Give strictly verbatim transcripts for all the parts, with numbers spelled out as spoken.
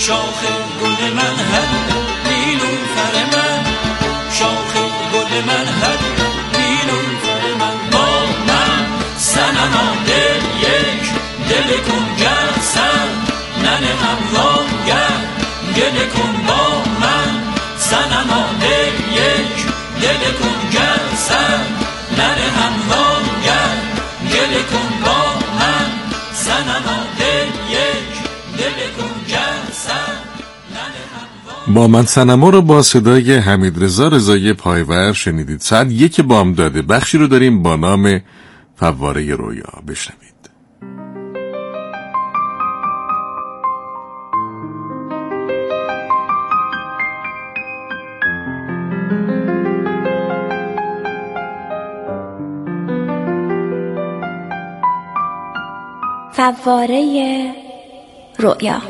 شاخ گل من هر نیلوفر من، شاخ گل من هر نیلوفر من. با من صنما دل یک دل کن گرسن، ننهم رامگر گل کن با من. صنما دل یک دل کن گرسن، ننهم رامگر گل کن با من. صنما دل یک دل کن گرسن. با من صنما رو با صدای حمیدرضا رضایی پایور شنیدید. ساعت یک بامداده بخشی رو داریم با نام فواره رویا. بشنوید. فواره رویا.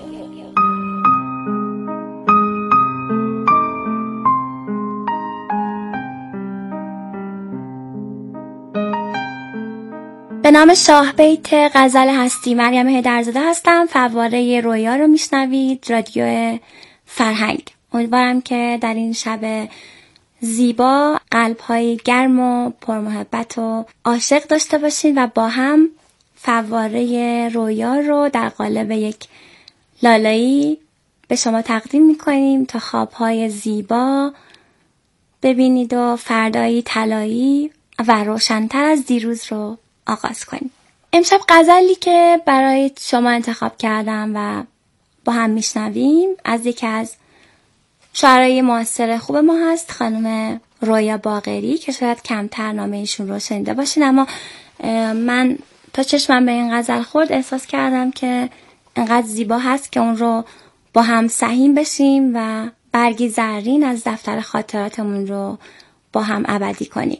به نام شاه بیت غزل هستی مریم هیدرزاده هستم. فواره رویا رو میشنوید، رادیو فرهنگ. امیدوارم که در این شب زیبا قلب‌های گرم و پرمحبت و عاشق داشته باشین و با هم فواره رویا رو در قالب یک لالایی به شما تقدیم میکنیم تا خوابهای زیبا ببینید و فردایی طلایی و روشن‌تر از دیروز رو آغاز کنیم. امشب غزلی که برای شما انتخاب کردم و با هم میشنویم از یکی از شاعرای معاصر خوب ما هست، خانم رویا باقری، که شاید کمتر نام ایشون رو شنیده باشین، اما من تا چشمم به این غزل خورد احساس کردم که انقدر زیبا هست که اون رو با هم سهیم بشیم و برگی زرین از دفتر خاطراتمون رو با هم ابدی کنیم.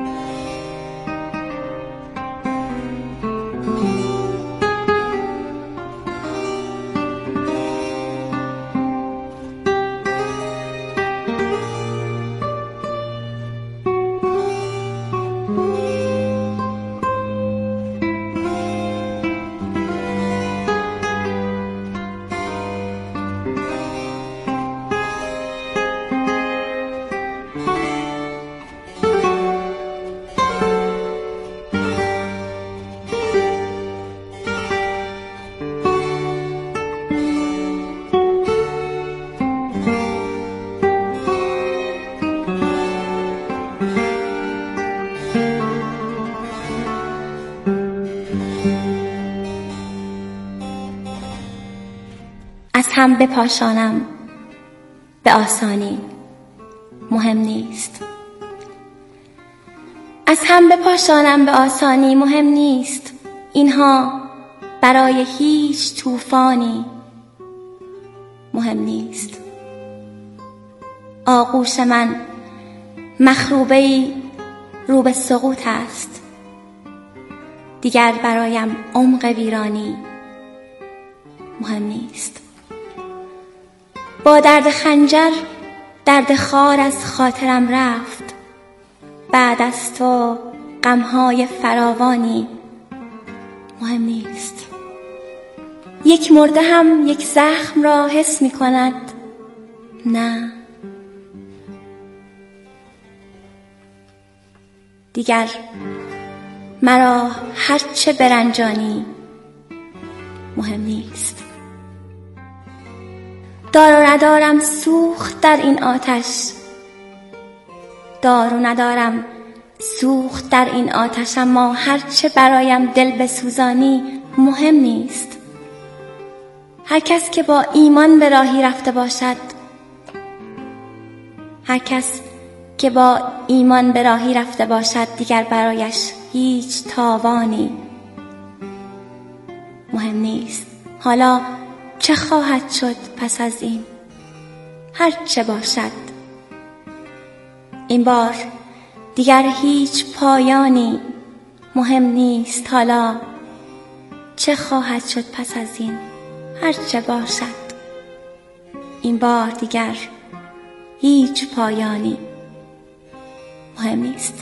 هم بپاشانم به آسانی مهم نیست، از هم بپاشانم به آسانی مهم نیست، اینها برای هیچ طوفانی مهم نیست. آغوش من مخروبه‌ای رو به سقوط است، دیگر برایم عمق ویرانی مهم نیست. با درد خنجر درد خار از خاطرم رفت، بعد از تو غمهای فراوانی مهم نیست. یک مرده هم یک زخم را حس می کند، نه دیگر مرا هرچه برنجانی مهم نیست. دار و ندارم سوخت در این آتش، دار و ندارم سوخت در این آتش، اما هرچه برایم دل بسوزانی مهم نیست. هر کس که با ایمان به راهی رفته باشد، هر کس که با ایمان به راهی رفته باشد دیگر برایش هیچ تاوانی مهم نیست. حالا چه خواهد شد پس از این؟ هر چه باشد، این بار دیگر هیچ پایانی مهم نیست. حالا چه خواهد شد پس از این؟ هر چه باشد، این بار دیگر هیچ پایانی مهم نیست.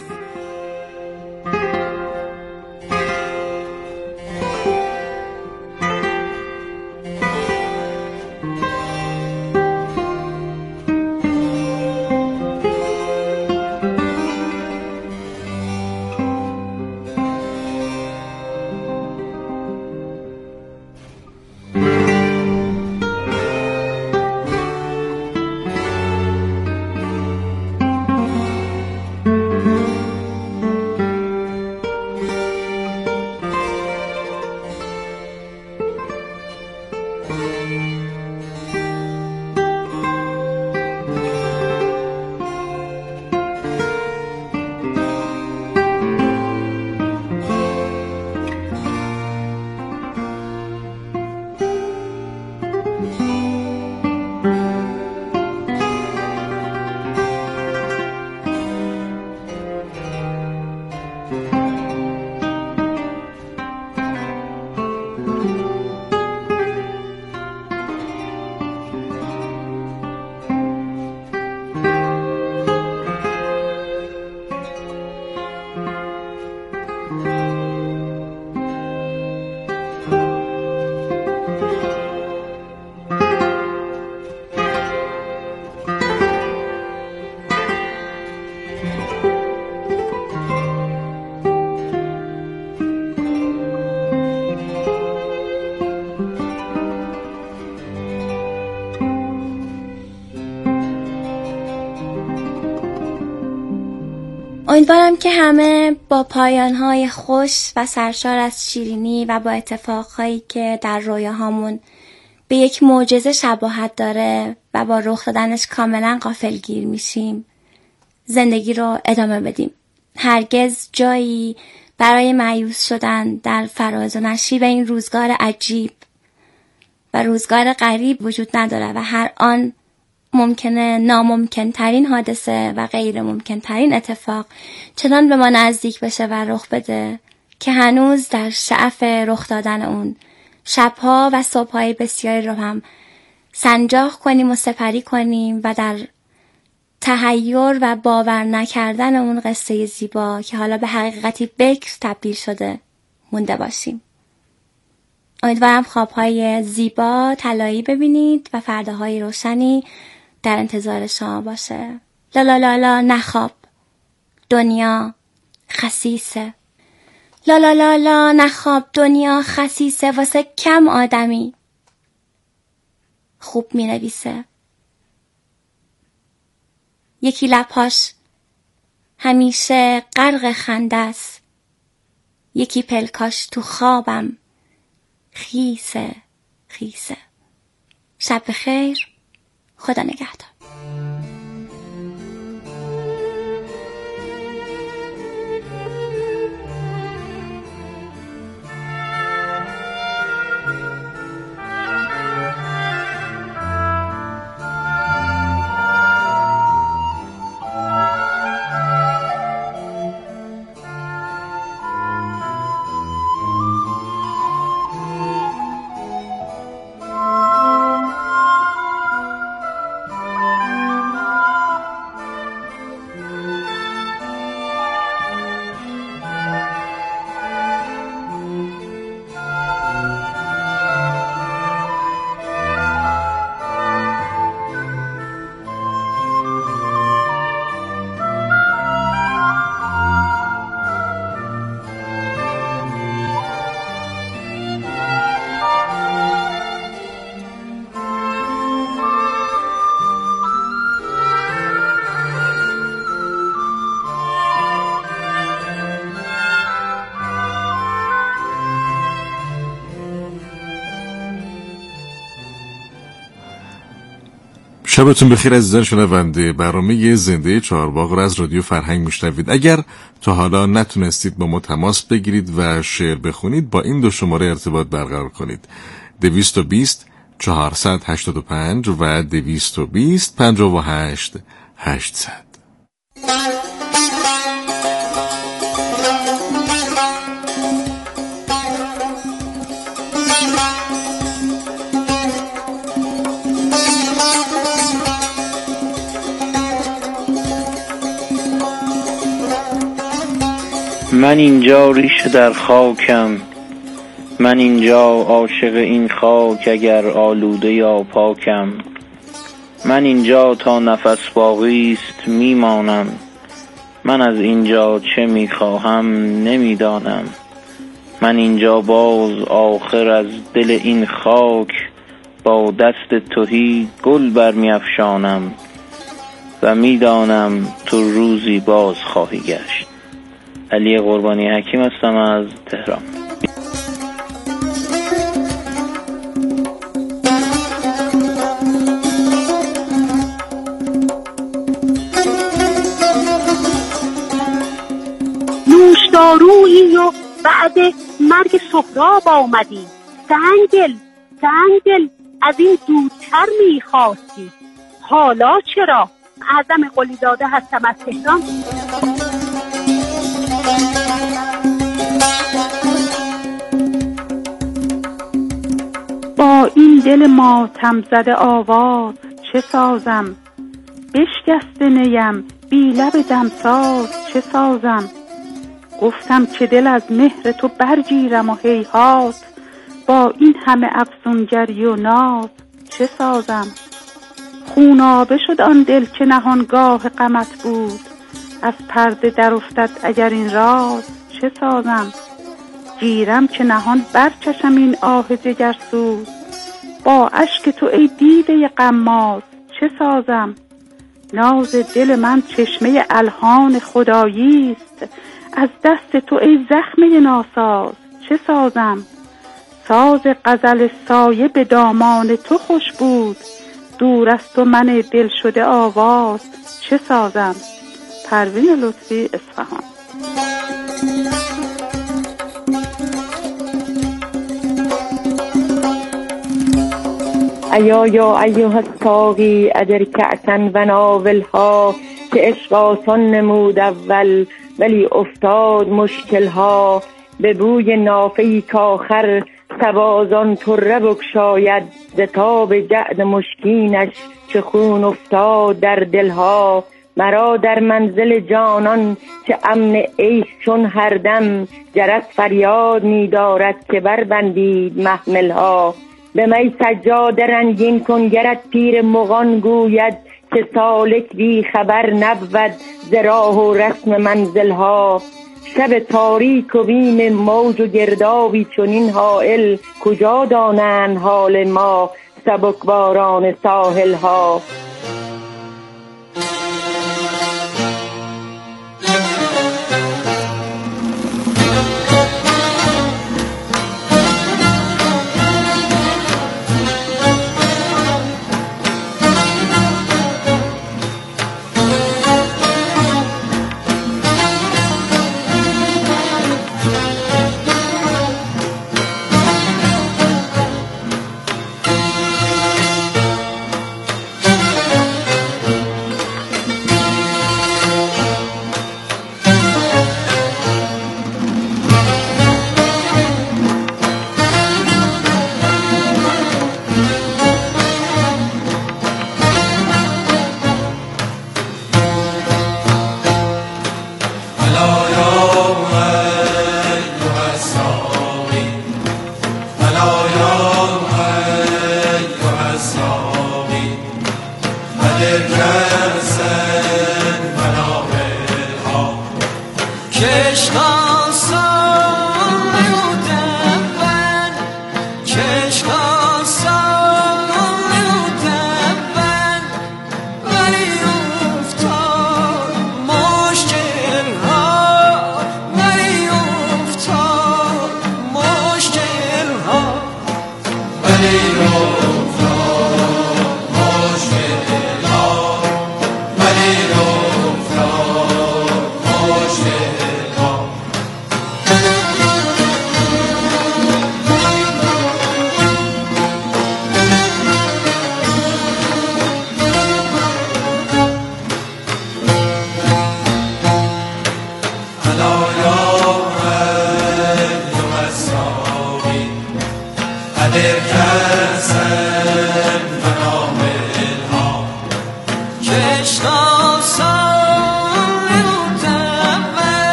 امیدوارم که همه با پایان‌های خوش و سرشار از شیرینی و با اتفاقهایی که در رویاهامون به یک معجزه شباهت داره و با رخ دادنش کاملا غافلگیر میشیم زندگی رو ادامه بدیم. هرگز جایی برای مایوس شدن در فراز و نشیب این روزگار عجیب و روزگار غریب وجود نداره و هر آن ممکنه ناممکن ترین حادثه و غیر ممکن ترین اتفاق چنان به ما نزدیک بشه و رخ بده که هنوز در شعف رخ دادن اون شبها و صبحهای بسیاری رو هم سنجاق کنیم و سپری کنیم و در تحیر و باور نکردن اون قصه زیبا که حالا به حقیقتی بکر تبدیل شده مونده باشیم. امیدوارم خوابهای زیبا طلایی ببینید و فرداهای روشنی در انتظار شما باشه. لا لا لا لا نخواب، دنیا خسیسه. لا لا لا لا نخواب، دنیا خسیسه واسه کم آدمی خوب می نویسه. یکی لبهاش همیشه غرق خنده است، یکی پلکاش تو خوابم خیسه خیسه. شب بخیر، خدا نگهدار. شبتون بخیر عزیزان شنونده. برنامه زنده چهارباغ را از رادیو فرهنگ میشنوید. اگر تا حالا نتونستید با ما تماس بگیرید و شعر بخونید، با این دو شماره ارتباط برقرار کنید: دویست و بیست چهارصد هشتاد و پنج و دویست و بیست پنجاه و هشت هشتصد. من اینجا ریشه در خاکم، من اینجا عاشق این خاک اگر آلوده یا پاکم. من اینجا تا نفس باقی است میمانم، من از اینجا چه میخواهم نمیدانم. من اینجا باز آخر از دل این خاک با دست تهی گل برمیافشانم و میدانم تو روزی باز خواهی گشت. علی قربانی حکیم هستم از تهران. نوشدارویی و بعد مرگ سهراب آمدی، سنگل سنگل از این زودتر میخواستی، حالا چرا؟ اعظم قلیزاده هستم از تهران. با این دل ماتم زده آواز چه سازم، بشکسته نیم بی لب دمساز چه سازم. گفتم که دل از مهر تو برگیرم و هیهات، با این همه افسونگری و ناز چه سازم. خونابه شد آن دل که نهانگاه غمت بود، از پرده در افتد اگر این راز چه سازم. گیرم که نهان برچشم این آه جگرسوز، با اشک تو ای دیده غماز چه سازم. ناز دل من چشمه الهان خدایی است. از دست تو ای زخمه ناساز چه سازم؟ ساز غزل سایه به دامان تو خوش بود، دور از تو من دل شده آواز چه سازم؟ پروین لطفی، اصفهان. ایا یا ایها الساقی ادر کأسا و ناولها، که عشق آسان نمود اول ولی افتاد مشکلها. به بوی نافه‌ای کآخر سوازان طره بگشاید، ز تاب جعد مشکینش چه خون افتاد در دلها. مرا در منزل جانان چه امن عیش چون هر دم، جرس فریاد می دارد که بربندید محملها. به می سجاده رنگین کن گرت پیر مغان گوید، که سالک بی خبر نبود ز راه و رسم منزلها. شب تاریک و بیم موج و گردابی چنین هائل، کجا دانند حال ما سبکباران ساحلها.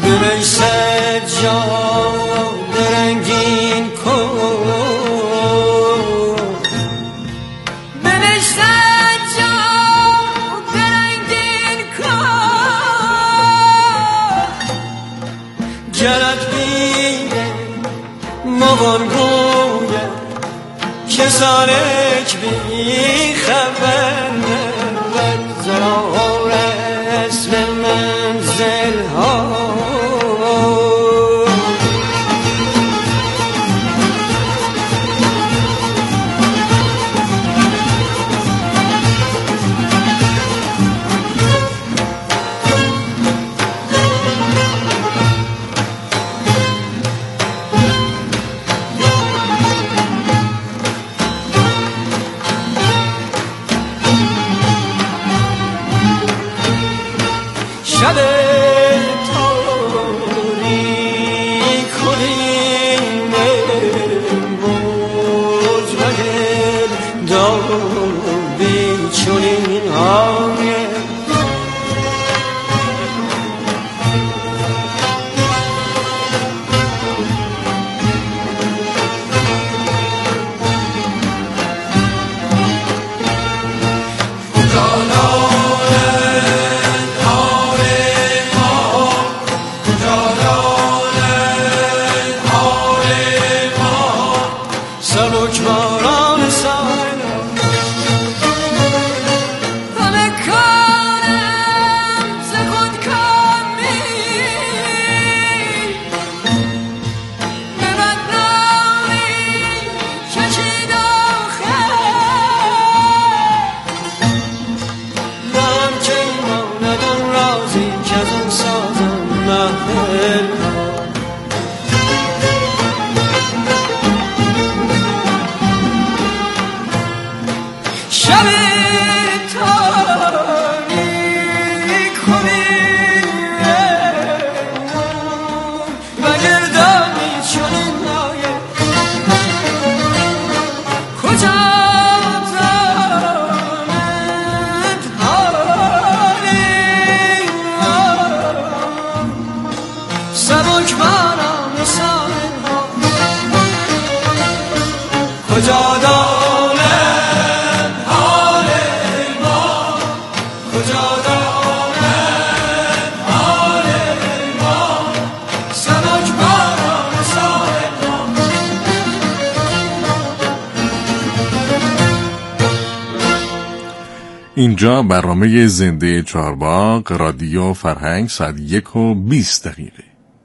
به سجاد رنگین کن به سجاد رنگین کن گرت بیره مغان گویه که سالک بی خبر نبود زرار اسم منزل ها اینجا برنامه زنده چهارباغ رادیو فرهنگ ساعت یک و بیست دقیقه.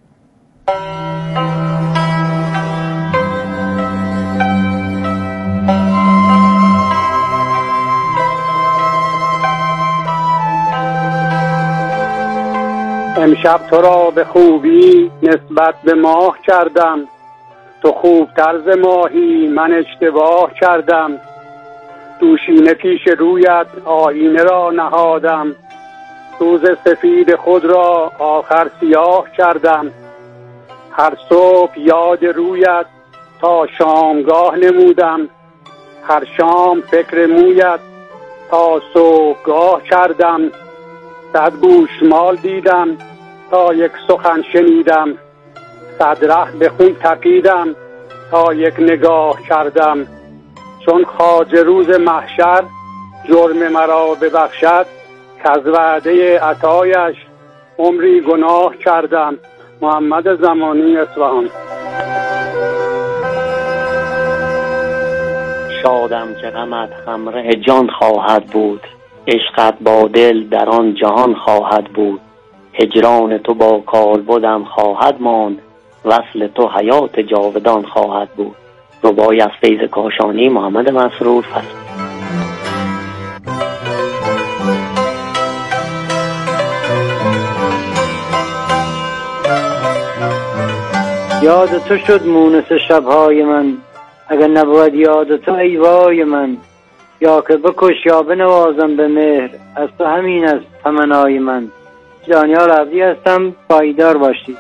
امشب تو را به خوبی نسبت به ماه کردم، تو خوب طرز ماهی من اشتباه کردم. دوشینه پیش رویت آینه را نهادم، روز سفید خود را آخر سیاه کردم. هر صبح یاد رویت تا شامگاه نمودم، هر شام فکر مویت تا صبحگاه کردم. صد گوشمال دیدم تا یک سخن شنیدم، صد ره به خون تپیدم تا یک نگاه کردم. چون خواجه روز محشر جرم مرا ببخشد، کز وعده عطایش عمری گناه کردم. محمد زمانی، اصفهان. شادم که غمت همراه جان خواهد بود، عشقت با دل در آن جهان خواهد بود. هجران تو با کالبدم خواهد ماند، وصل تو حیات جاودان خواهد بود. ربایی از فیض کاشانی، محمد مسرور فصل. یاد تو شد مونس شبهای من، اگر نبود یاد تو ای وای من. یا که بکش یا بنوازم به مهر، از تو همین است تمنای من. دانیال عبدی هستم، پایدار باشید.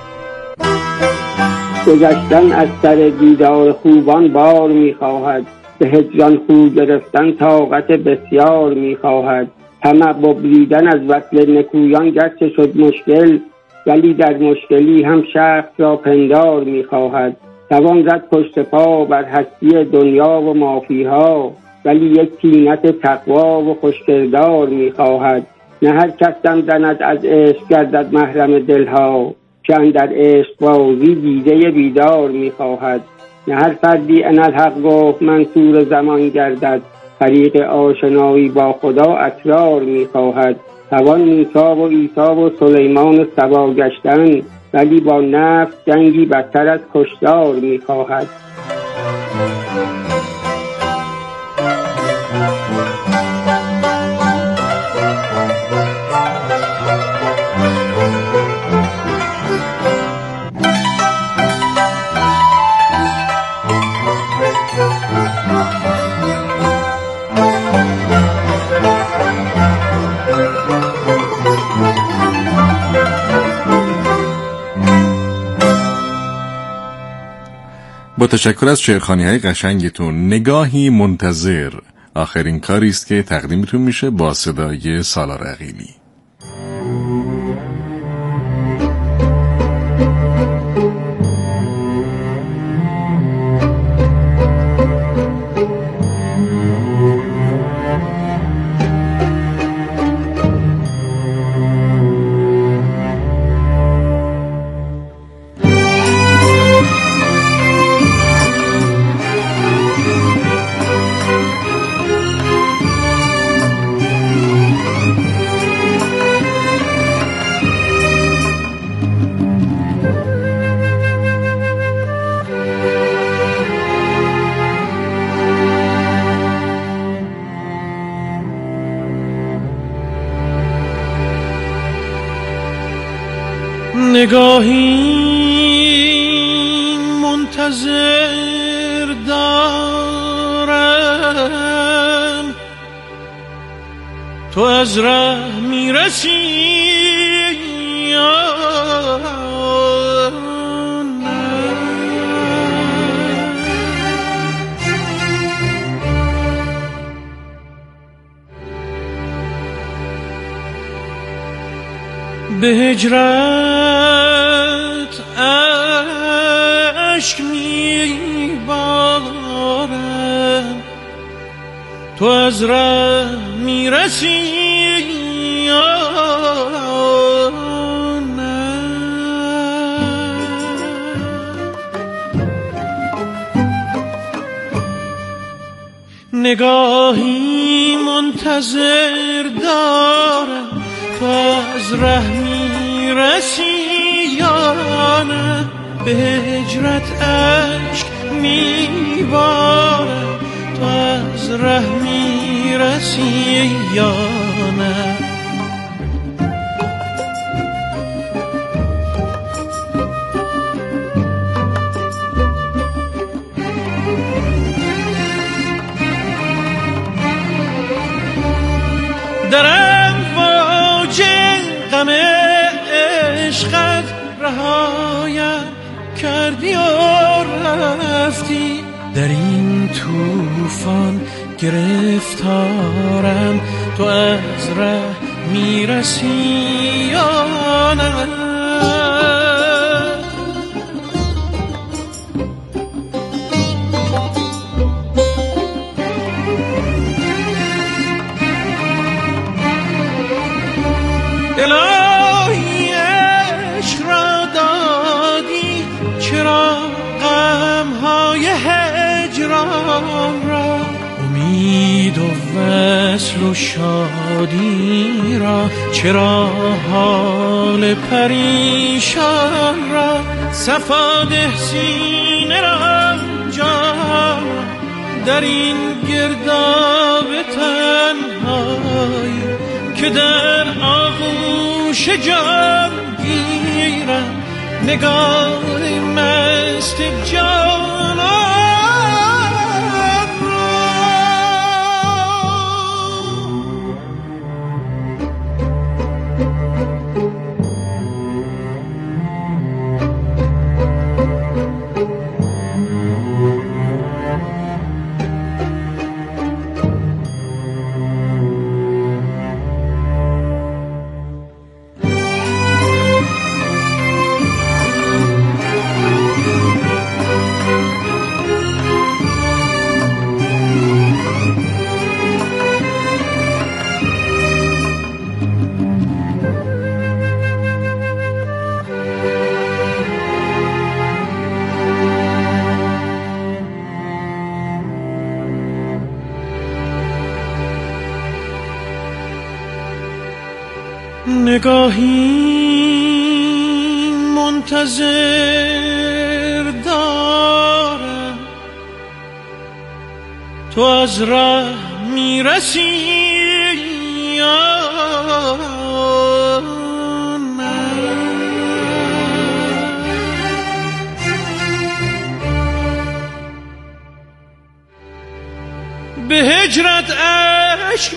گذشتن از سر دیدار خوبان بار می‌خواهد، به هجران خو گرفتن طاقت بسیار میخواهد. طمع ببریدن از وصل نکویان گرچه شد مشکل، ولی در مشکلی هم شخص را پندار میخواهد. توان زد پشت پا بر هستی دنیا و مافیها، ولی یک طینت تقوا و خوشکردار میخواهد. نه هر کس دم زند از عشق گردد محرم دلها، که اندر عشق بازی دیده بیدار میخواهد. نه هر فردی انالحق گفت منصور زمان گردد، طریق آشنایی با خدا اسرار میخواهد. توان موسی و عیسی و سلیمان سبا گشتن، ولی با نفس جنگی بدتر از کشتار میخواهد. با تشکر از شعرخوانی‌های قشنگتون. نگاهی منتظر آخرین کاری است که تقدیمتون میشه با صدای سالار عقیلی. نگاهی منتظر دارم، تو از ره میرسی یا نه؟ به هجرت عشق میبارم، تو از ره میرسی یا نه؟ نگاهی منتظر دارم، تو از ره میرسی یا نه؟ به هجرت عشق میبارم، تو از ره میرسی یا نه؟ درم واجه غم عشقت رهایم کردی و رفتی، در این طوفان گرفتارم، تو از ره میرسی یا نه؟ الهی عشق را دادی، چرا غمهای هجران را، امید و وصل و شادی را، چرا حال پریشان را، صفا ده سینه را جان در این گرداب تنهایی، که در آغوش جان گیرم نگاه مست جانان را. نگاهی منتظر دارم تو از ره میرسی به هجرت عشق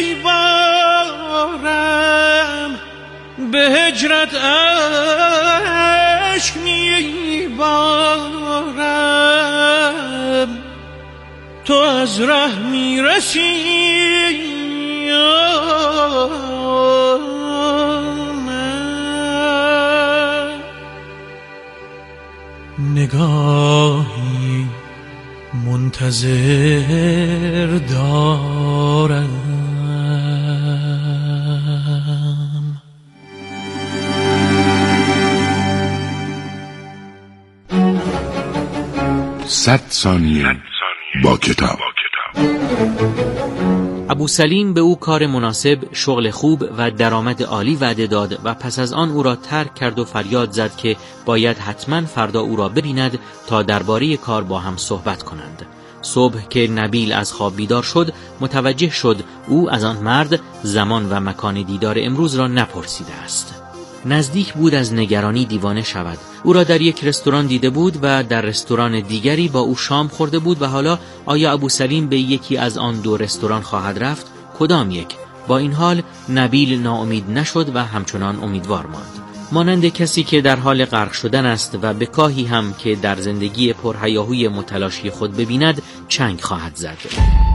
میبارم به هجرت عشق میبارم تو از ره میرسی نگاهی منتظر دارم. صد ثانیه با کتاب. ابوسلیم به او کار مناسب، شغل خوب و درآمد عالی وعده داد و پس از آن او را ترک کرد و فریاد زد که باید حتما فردا او را ببیند تا درباره کار با هم صحبت کنند. صبح که نبیل از خواب بیدار شد متوجه شد او از آن مرد زمان و مکان دیدار امروز را نپرسیده است. نزدیک بود از نگرانی دیوانه شود. او را در یک رستوران دیده بود و در رستوران دیگری با او شام خورده بود و حالا آیا ابوسلیم به یکی از آن دو رستوران خواهد رفت؟ کدام یک؟ با این حال نبیل ناامید نشد و همچنان امیدوار ماند. مانند کسی که در حال غرق شدن است و به کاهی هم که در زندگی پرهیاهوی متلاشی خود ببیند چنگ خواهد زد.